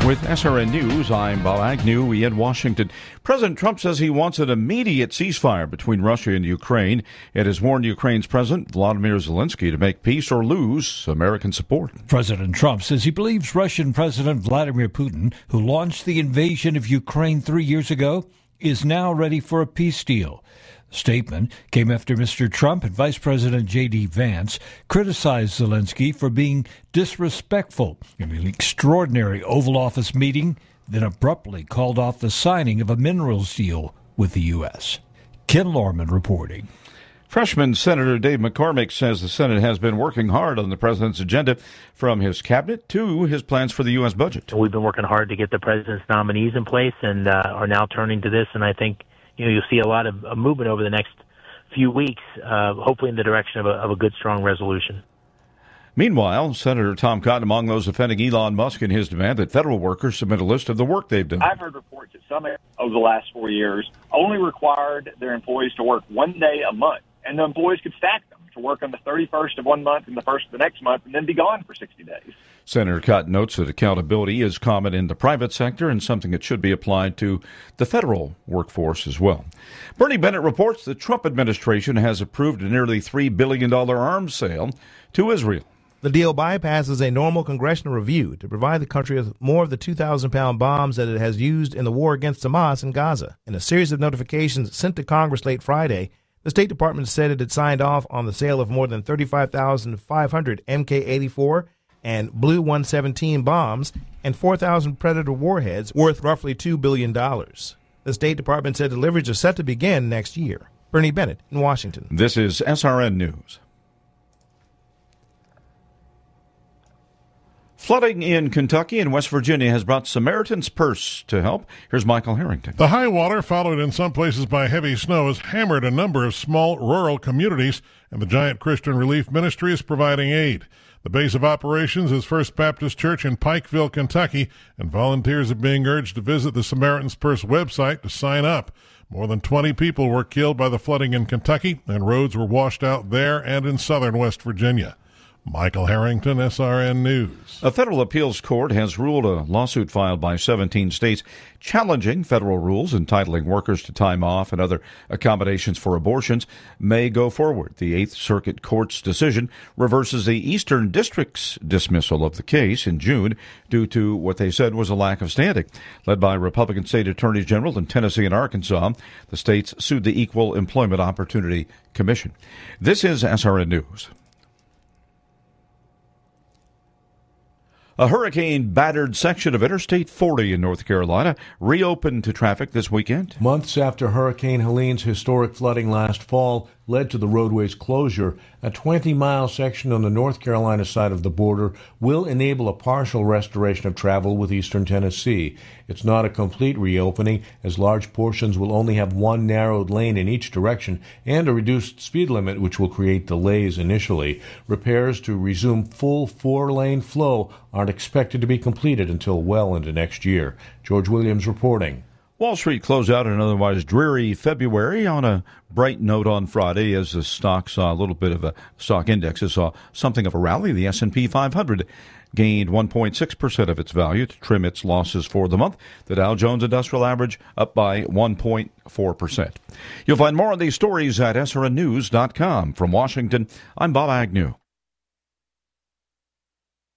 With SRN News, I'm Bob Agnew. In Washington, President Trump says he wants an immediate ceasefire between Russia and Ukraine and has warned Ukraine's President Volodymyr Zelensky to make peace or lose American support. President Trump says he believes Russian President Vladimir Putin, who launched the invasion of Ukraine 3 years ago, is now ready for a peace deal. The statement came after Mr. Trump and Vice President J.D. Vance criticized Zelensky for being disrespectful in an extraordinary Oval Office meeting, then abruptly called off the signing of a minerals deal with the U.S. Ken Lorman reporting. Freshman Senator Dave McCormick says the Senate has been working hard on the president's agenda, from his cabinet to his plans for the U.S. budget. We've been working hard to get the president's nominees in place and are now turning to this, and I think you'll see a lot of movement over the next few weeks, hopefully in the direction of a good, strong resolution. Meanwhile, Senator Tom Cotton among those defending Elon Musk in his demand that federal workers submit a list of the work they've done. I've heard reports that some over the last 4 years only required their employees to work 1 day a month, and the employees could stack them to work on the 31st of one month and the 1st of the next month and then be gone for 60 days. Senator Cotton notes that accountability is common in the private sector and something that should be applied to the federal workforce as well. Bernie Bennett reports the Trump administration has approved a nearly $3 billion arms sale to Israel. The deal bypasses a normal congressional review to provide the country with more of the 2,000-pound bombs that it has used in the war against Hamas in Gaza. In a series of notifications sent to Congress late Friday, the State Department said it had signed off on the sale of more than 35,500 Mk-84 and Blue 117 bombs and 4,000 Predator warheads worth roughly $2 billion. The State Department said deliveries are set to begin next year. Bernie Bennett in Washington. This is SRN News. Flooding in Kentucky and West Virginia has brought Samaritan's Purse to help. Here's Michael Harrington. The high water, followed in some places by heavy snow, has hammered a number of small rural communities, and the Giant Christian Relief Ministry is providing aid. The base of operations is First Baptist Church in Pikeville, Kentucky, and volunteers are being urged to visit the Samaritan's Purse website to sign up. More than 20 people were killed by the flooding in Kentucky, and roads were washed out there and in southern West Virginia. Michael Harrington, SRN News. A federal appeals court has ruled a lawsuit filed by 17 states challenging federal rules entitling workers to time off and other accommodations for abortions may go forward. The Eighth Circuit Court's decision reverses the Eastern District's dismissal of the case in June due to what they said was a lack of standing. Led by Republican state attorneys general in Tennessee and Arkansas, the states sued the Equal Employment Opportunity Commission. This is SRN News. A hurricane-battered section of Interstate 40 in North Carolina reopened to traffic this weekend. Months after Hurricane Helene's historic flooding last fall led to the roadway's closure, a 20-mile section on the North Carolina side of the border will enable a partial restoration of travel with eastern Tennessee. It's not a complete reopening, as large portions will only have one narrowed lane in each direction and a reduced speed limit, which will create delays initially. Repairs to resume full four-lane flow aren't expected to be completed until well into next year. George Williams reporting. Wall Street closed out an otherwise dreary February on a bright note on Friday as the stock saw a little bit of a stock indexes saw something of a rally. The S&P 500 gained 1.6% of its value to trim its losses for the month. The Dow Jones Industrial Average up by 1.4%. You'll find more on these stories at srnnews.com. From Washington, I'm Bob Agnew.